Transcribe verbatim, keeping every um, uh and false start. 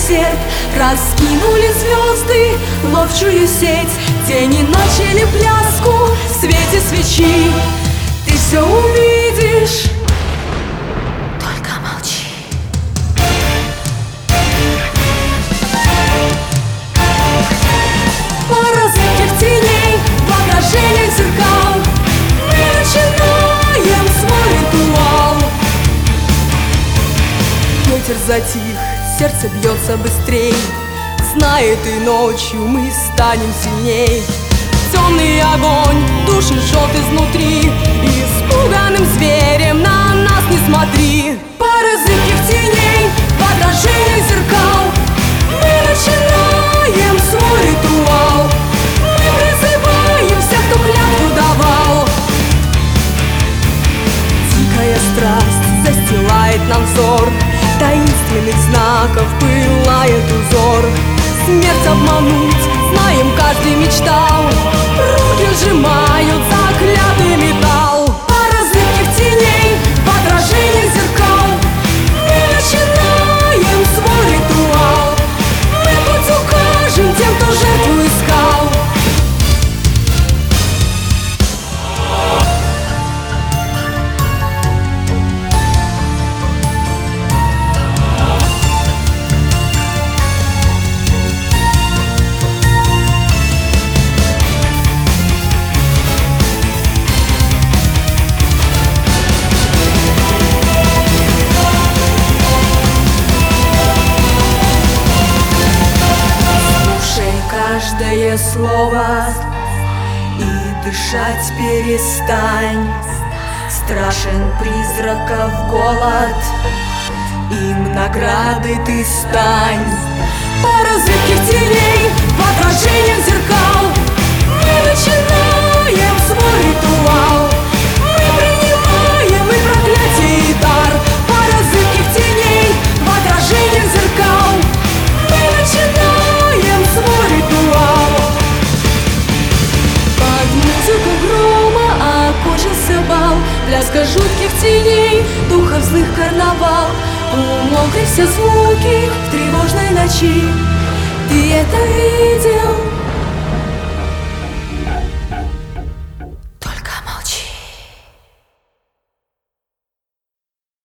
рассвет раскинули звезды ловчую сеть. Тени начали пляску в свете свечи. Ты все увидишь, только молчи. По развитых теней, в отражениях зеркал мы начинаем свой ритуал. Ветер затих, сердце бьется быстрей, знает, и ночью мы станем сильней. Темный огонь души жжет изнутри, испуганным зверем на нас не смотри. По разрывке теней, в отражениях зеркал мы начинаем свой ритуал. Мы призываем всех, кто клятву давал. Дикая страсть застилает нам взор, таинственных знаков пылает узор. Смерть обмануть, знаем, каждый мечтал, руки сжимают заклятый металл. По развитых теней, в отражениях зеркал мы начинаем свой ритуал. Мы путь укажем тем, кто жертву искал. Каждое слово и дышать перестань. Страшен призраков голод, им награды ты стань. По развитке теней, в отражениях зеркал мы начинаем свой ритуал. Мы принимаем и проклятие, и дар. По развитке теней, в отражениях зеркал мы начинаем свой ритуал. Под музыку грома окончился бал, пляска жутких теней, духов злых карнавал. Умолкли все звуки в тревожной ночи. Ты это видел?